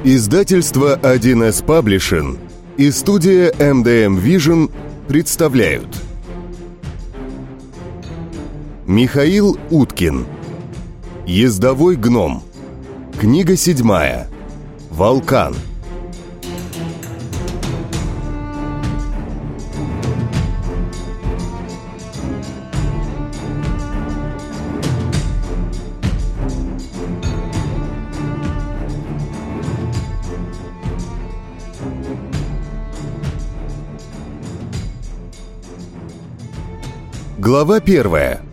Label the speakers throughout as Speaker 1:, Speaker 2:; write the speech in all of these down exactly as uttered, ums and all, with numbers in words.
Speaker 1: Издательство один эс Publishing и студия эм дэ эм Vision представляют. Михаил Уткин. Ездовой гном. Книга седьмая. Волкан. Глава первая.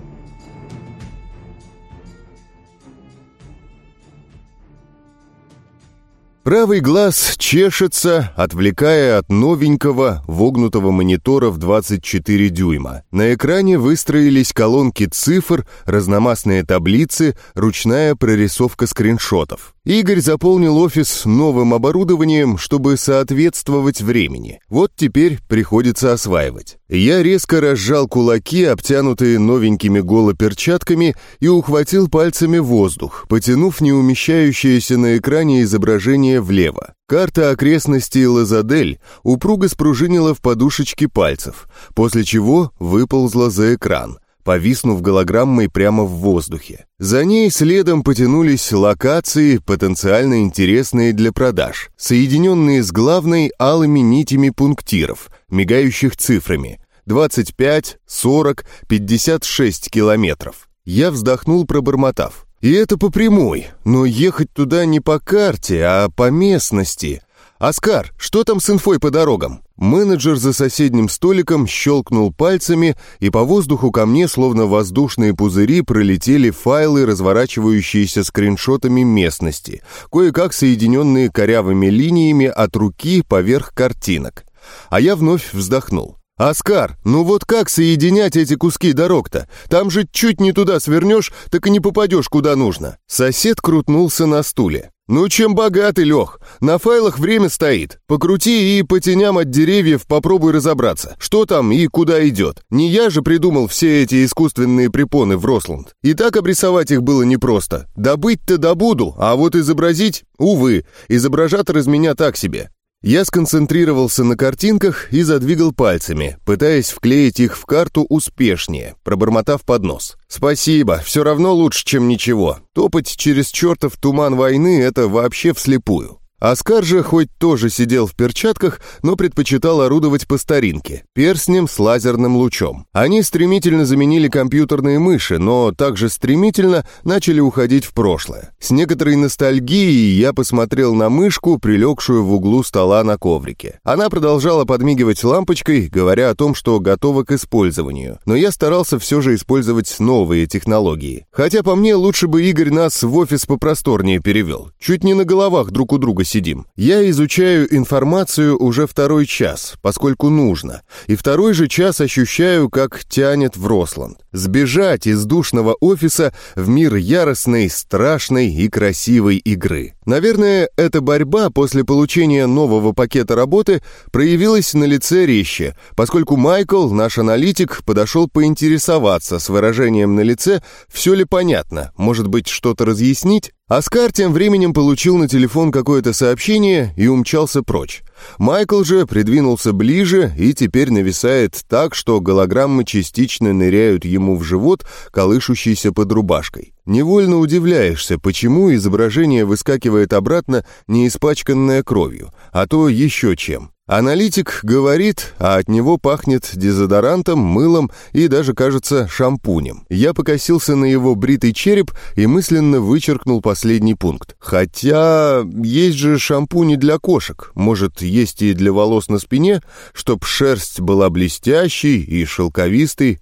Speaker 1: Правый глаз чешется, отвлекая от новенького вогнутого монитора в двадцать четыре дюйма. На экране выстроились колонки цифр, разномастные таблицы, ручная прорисовка скриншотов. Игорь заполнил офис новым оборудованием, чтобы соответствовать времени. Вот теперь приходится осваивать. Я резко разжал кулаки, обтянутые новенькими голоперчатками, и ухватил пальцами воздух, потянув неумещающееся на экране изображение влево. Карта окрестностей Лозадель упруго спружинила в подушечке пальцев, после чего выползла за экран, повиснув голограммой прямо в воздухе. За ней следом потянулись локации, потенциально интересные для продаж, соединенные с главной алыми нитями пунктиров, мигающих цифрами двадцать пять, сорок, пятьдесят шесть километров. Я вздохнул, пробормотав: и это по прямой, но ехать туда не по карте, а по местности. «Оскар, что там с инфой по дорогам?» Менеджер за соседним столиком щелкнул пальцами, и по воздуху ко мне, словно воздушные пузыри, пролетели файлы, разворачивающиеся скриншотами местности, кое-как соединенные корявыми линиями от руки поверх картинок. А я вновь вздохнул. «Оскар, ну вот как соединять эти куски дорог-то? Там же чуть не туда свернешь, так и не попадешь куда нужно». Сосед крутнулся на стуле. «Ну чем богатый, Лех? На файлах время стоит. Покрути и по теням от деревьев попробуй разобраться, что там и куда идет. Не я же придумал все эти искусственные препоны в Росланд. И так обрисовать их было непросто. Добыть-то добуду, а вот изобразить, увы, изображатор из меня так себе». Я сконцентрировался на картинках и задвигал пальцами, пытаясь вклеить их в карту успешнее, пробормотав под нос. «Спасибо, все равно лучше, чем ничего. Топать через чертов туман войны — это вообще вслепую». Оскар же хоть тоже сидел в перчатках, но предпочитал орудовать по старинке, перстнем с лазерным лучом. Они стремительно заменили компьютерные мыши, но также стремительно начали уходить в прошлое. С некоторой ностальгией я посмотрел на мышку, прилегшую в углу стола на коврике. Она продолжала подмигивать лампочкой, говоря о том, что готова к использованию. Но я старался все же использовать новые технологии. Хотя по мне лучше бы Игорь нас в офис попросторнее перевел. Чуть не на головах друг у друга сидим. Я изучаю информацию уже второй час, поскольку нужно, и второй же час ощущаю, как тянет в Росланд. Сбежать из душного офиса в мир яростной, страшной и красивой игры. Наверное, эта борьба после получения нового пакета работы проявилась на лице резче, поскольку Майкл, наш аналитик, подошел поинтересоваться с выражением на лице, все ли понятно, может быть, что-то разъяснить? Оскар тем временем получил на телефон какое-то сообщение и умчался прочь. Майкл же придвинулся ближе и теперь нависает так, что голограммы частично ныряют ему в живот, колышущийся под рубашкой. Невольно удивляешься, почему изображение выскакивает обратно, не испачканное кровью, а то еще чем. Аналитик говорит, а от него пахнет дезодорантом, мылом и даже, кажется, шампунем. Я покосился на его бритый череп и мысленно вычеркнул последний пункт. Хотя есть же шампуни для кошек, может, есть и для волос на спине, чтоб шерсть была блестящей и шелковистой.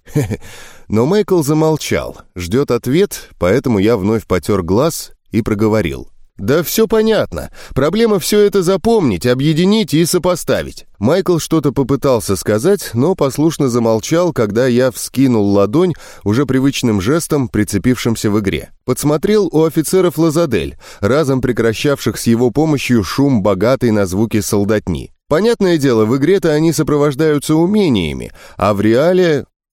Speaker 1: Но Майкл замолчал, ждет ответ, поэтому я вновь потер глаз и проговорил. «Да все понятно. Проблема все это запомнить, объединить и сопоставить». Майкл что-то попытался сказать, но послушно замолчал, когда я вскинул ладонь уже привычным жестом, прицепившимся в игре. Подсмотрел у офицеров Лозадель, разом прекращавших с его помощью шум, богатый на звуки солдатни. Понятное дело, в игре-то они сопровождаются умениями, а в реале...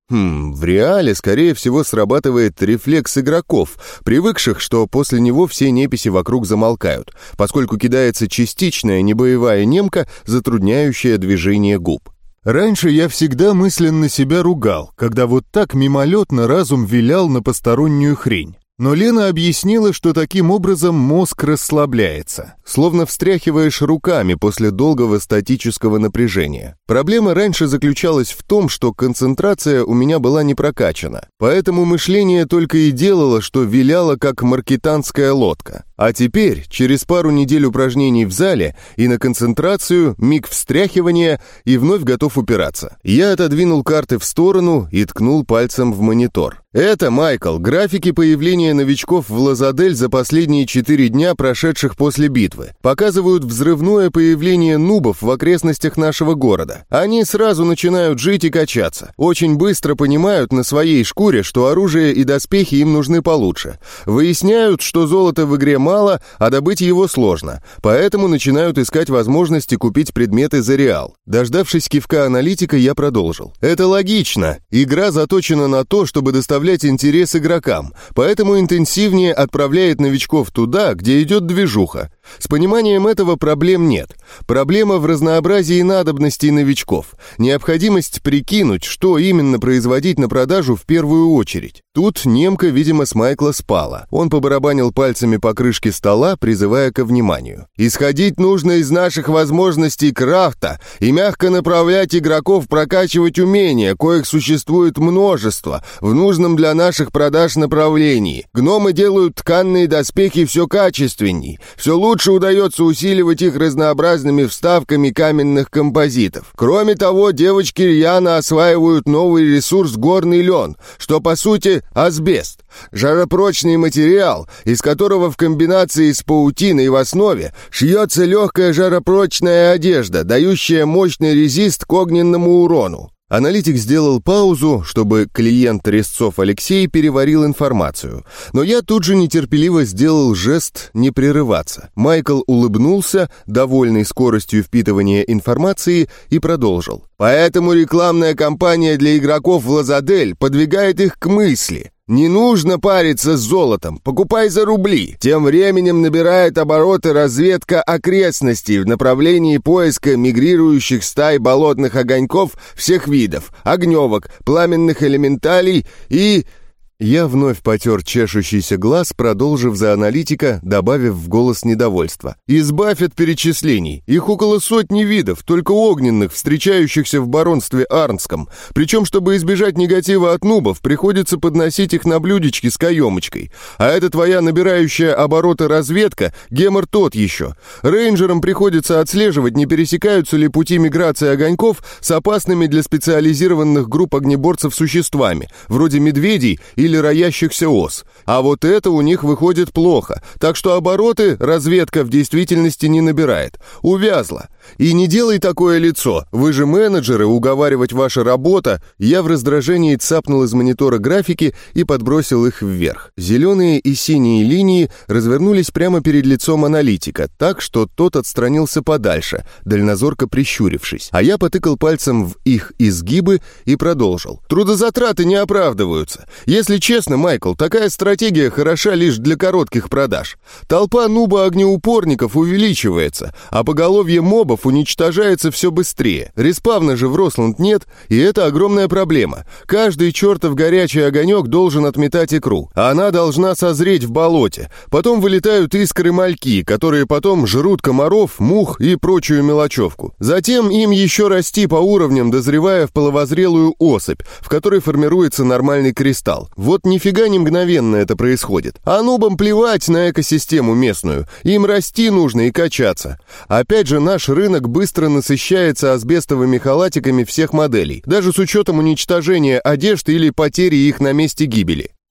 Speaker 1: Хм, в реале, скорее всего, срабатывает рефлекс игроков, привыкших, что после него все неписи вокруг замолкают, поскольку кидается частичная небоевая немка, затрудняющая движение губ. Раньше я всегда мысленно себя ругал, когда вот так мимолетно разум вилял на постороннюю хрень. Но Лена объяснила, что таким образом мозг расслабляется, словно встряхиваешь руками после долгого статического напряжения. Проблема раньше заключалась в том, что концентрация у меня была не прокачана, поэтому мышление только и делало, что виляло, как маркетанская лодка. А теперь, через пару недель упражнений в зале и на концентрацию, миг встряхивания и вновь готов упираться. Я отодвинул карты в сторону и ткнул пальцем в монитор. Это, Майкл, графики появления новичков в Лазадель за последние четыре дня, прошедших после битвы. Показывают взрывное появление нубов в окрестностях нашего города. Они сразу начинают жить и качаться. Очень быстро понимают на своей шкуре, что оружие и доспехи им нужны получше. Выясняют, что золота в игре мало, а добыть его сложно. Поэтому начинают искать возможности купить предметы за реал. Дождавшись кивка аналитика, я продолжил. Это логично. Игра заточена на то, чтобы доставлять интерес игрокам, поэтому интенсивнее отправляет новичков туда, где идет движуха. С пониманием этого проблем нет. Проблема в разнообразии надобностей новичков. Необходимость прикинуть, что именно производить на продажу в первую очередь. Тут немка, видимо, с Майкла спала. Он побарабанил пальцами по крышке стола, призывая ко вниманию. «Исходить нужно из наших возможностей крафта и мягко направлять игроков прокачивать умения, коих существует множество, в нужном для наших продаж направлении. Гномы делают тканные доспехи все качественней, все лучше удается усиливать их разнообразными вставками каменных композитов. Кроме того, девочки рьяно осваивают новый ресурс горный лен, что по сути асбест. Жаропрочный материал, из которого в комбинации с паутиной в основе шьется легкая жаропрочная одежда, дающая мощный резист к огненному урону. Аналитик сделал паузу, чтобы клиент резцов Алексей переварил информацию. Но я тут же нетерпеливо сделал жест не прерываться. Майкл улыбнулся, довольный скоростью впитывания информации, и продолжил. Поэтому рекламная кампания для игроков в Лазадель подвигает их к мысли. Не нужно париться с золотом, покупай за рубли. Тем временем набирает обороты разведка окрестностей в направлении поиска мигрирующих стай болотных огоньков всех видов, огневок, пламенных элементалей и... Я вновь потер чешущийся глаз, продолжив за аналитика, добавив в голос недовольства. «Избавь от перечислений. Их около сотни видов, только огненных, встречающихся в баронстве Арнском. Причем, чтобы избежать негатива от нубов, приходится подносить их на блюдечке с каемочкой. А это твоя набирающая обороты разведка, гемор тот еще. Рейнджерам приходится отслеживать, не пересекаются ли пути миграции огоньков с опасными для специализированных групп огнеборцев существами, вроде медведей или роящихся ос. А вот это у них выходит плохо, так что обороты разведка в действительности не набирает. Увязла. И не делай такое лицо, вы же менеджеры, уговаривать ваша работа. Я в раздражении цапнул из монитора графики и подбросил их вверх. Зеленые и синие линии развернулись прямо перед лицом аналитика, так что тот отстранился подальше, дальнозорко прищурившись. А я потыкал пальцем в их изгибы и продолжил. Трудозатраты не оправдываются. Если честно, Майкл, такая стратегия хороша лишь для коротких продаж. Толпа нуба-огнеупорников увеличивается, а поголовье мобов уничтожается все быстрее. Респавна же в Росланд нет, и это огромная проблема. Каждый чертов горячий огонек должен отметать икру, а она должна созреть в болоте. Потом вылетают искры-мальки, которые потом жрут комаров, мух и прочую мелочевку. Затем им еще расти по уровням, дозревая в половозрелую особь, в которой формируется нормальный кристалл. Вот нифига не мгновенно это происходит. А нубам плевать на экосистему местную. Им расти нужно и качаться. Опять же, наш рынок быстро насыщается асбестовыми халатиками всех моделей, даже с учетом уничтожения одежд или потери их на месте гибели.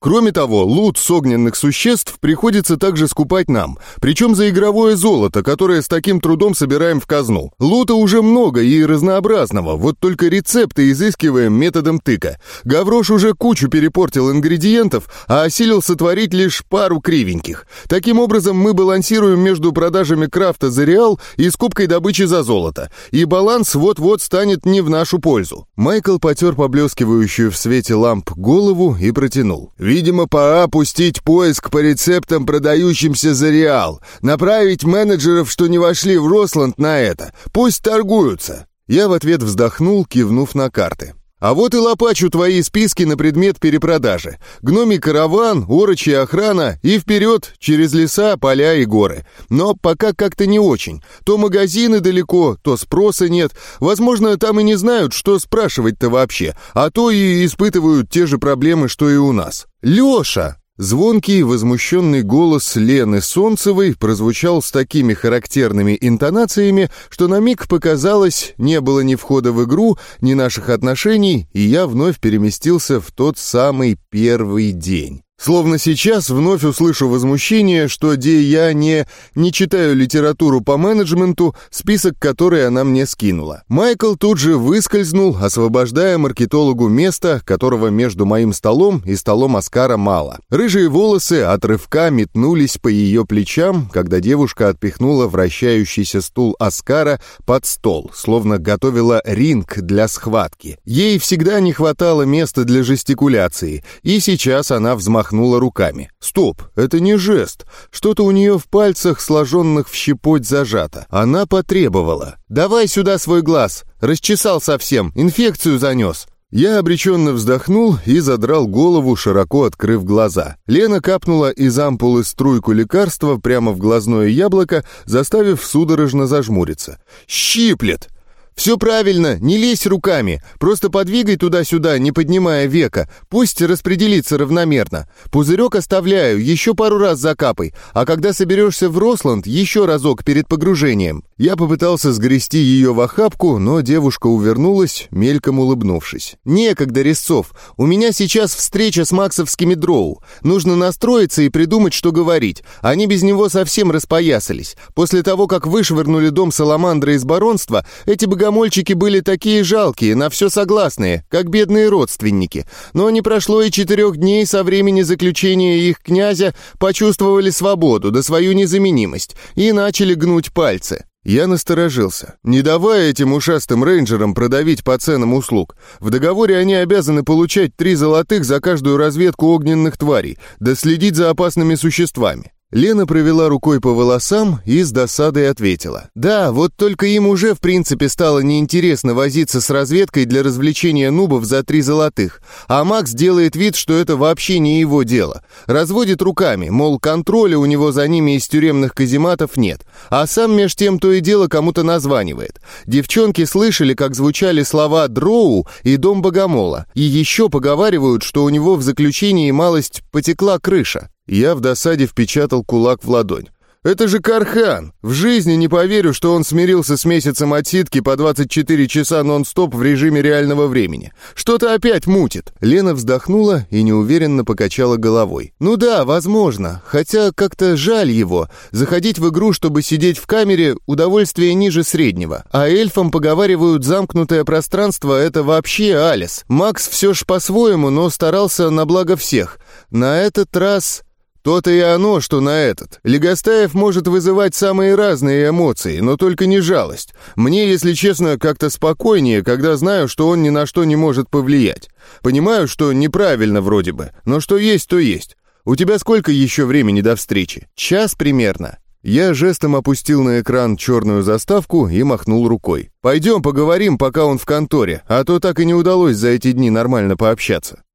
Speaker 1: Кроме того, лут с огненных существ приходится также скупать нам, причем за игровое золото, которое с таким трудом собираем в казну. Лута уже много и разнообразного, вот только рецепты изыскиваем методом тыка. Гаврош уже кучу перепортил ингредиентов, а осилил сотворить лишь пару кривеньких. Таким образом, мы балансируем между продажами крафта за реал и скупкой добычи за золото, и баланс вот-вот станет не в нашу пользу. Майкл потер поблескивающую в свете ламп голову и протянул. Видимо, пора пустить поиск по рецептам, продающимся за реал. Направить менеджеров, что не вошли в Росланд, на это. Пусть торгуются. Я в ответ вздохнул, кивнув на карты. А вот и лопачу твои списки на предмет перепродажи. Гномий караван, орочья охрана и вперед через леса, поля и горы. Но пока как-то не очень. То магазины далеко, то спроса нет. Возможно, там и не знают, что спрашивать-то вообще. А то и испытывают те же проблемы, что и у нас. «Леша!» Звонкий, возмущенный голос Лены Солнцевой прозвучал с такими характерными интонациями, что на миг показалось, не было ни входа в игру, ни наших отношений, и я вновь переместился в тот самый первый день. Словно сейчас вновь услышу возмущение, что где я не, не читаю литературу по менеджменту, список которой она мне скинула. Майкл тут же выскользнул, освобождая маркетологу место, которого между моим столом и столом Оскара мало. Рыжие волосы от рывка метнулись по ее плечам, когда девушка отпихнула вращающийся стул Оскара под стол, словно готовила ринг для схватки. Ей всегда не хватало места для жестикуляции, и сейчас она взмахнула руками. Стоп, это не жест. Что-то у нее в пальцах, сложенных в щепоть, зажато. Она потребовала. «Давай сюда свой глаз. Расчесал совсем, инфекцию занес». Я обреченно вздохнул и задрал голову, широко открыв глаза. Лена капнула из ампулы струйку лекарства прямо в глазное яблоко, заставив судорожно зажмуриться. «Щиплет!» «Все правильно, не лезь руками, просто подвигай туда-сюда, не поднимая века, пусть распределится равномерно. Пузырек оставляю, еще пару раз закапай, а когда соберешься в Росланд, еще разок перед погружением». Я попытался сгрести ее в охапку, но девушка увернулась, мельком улыбнувшись. «Некогда, Резцов, у меня сейчас встреча с максовскими дроу. Нужно настроиться и придумать, что говорить. Они без него совсем распоясались. После того, как вышвырнули дом Саламандра из баронства, эти богомольчики были такие жалкие, на все согласные, как бедные родственники. Но не прошло и четырех дней со времени заключения их князя, почувствовали свободу да свою незаменимость и начали гнуть пальцы». Я насторожился. Не давая этим ушастым рейнджерам продавить по ценам услуг. В договоре они обязаны получать три золотых за каждую разведку огненных тварей, да следить за опасными существами. Лена провела рукой по волосам и с досадой ответила. «Да, вот только им уже в принципе стало неинтересно возиться с разведкой для развлечения нубов за три золотых, а Макс делает вид, что это вообще не его дело. Разводит руками, мол, контроля у него за ними из тюремных казематов нет, а сам меж тем то и дело кому-то названивает. Девчонки слышали, как звучали слова «дроу» и «дом богомола», и еще поговаривают, что у него в заключении малость потекла крыша». Я в досаде впечатал кулак в ладонь. «Это же Кархан! В жизни не поверю, что он смирился с месяцем отсидки по двадцать четыре часа нон-стоп в режиме реального времени. Что-то опять мутит!» Лена вздохнула и неуверенно покачала головой. «Ну да, возможно. Хотя как-то жаль его. Заходить в игру, чтобы сидеть в камере, удовольствие ниже среднего. А эльфам, поговаривают, замкнутое пространство — это вообще Алис. Макс все ж по-своему, но старался на благо всех. На этот раз...» «То-то и оно, что на этот. Легостаев может вызывать самые разные эмоции, но только не жалость. Мне, если честно, как-то спокойнее, когда знаю, что он ни на что не может повлиять. Понимаю, что неправильно вроде бы, но что есть, то есть. У тебя сколько еще времени до встречи? Час примерно?» Я жестом опустил на экран черную заставку и махнул рукой. «Пойдем поговорим, пока он в конторе, а то так и не удалось за эти дни нормально пообщаться».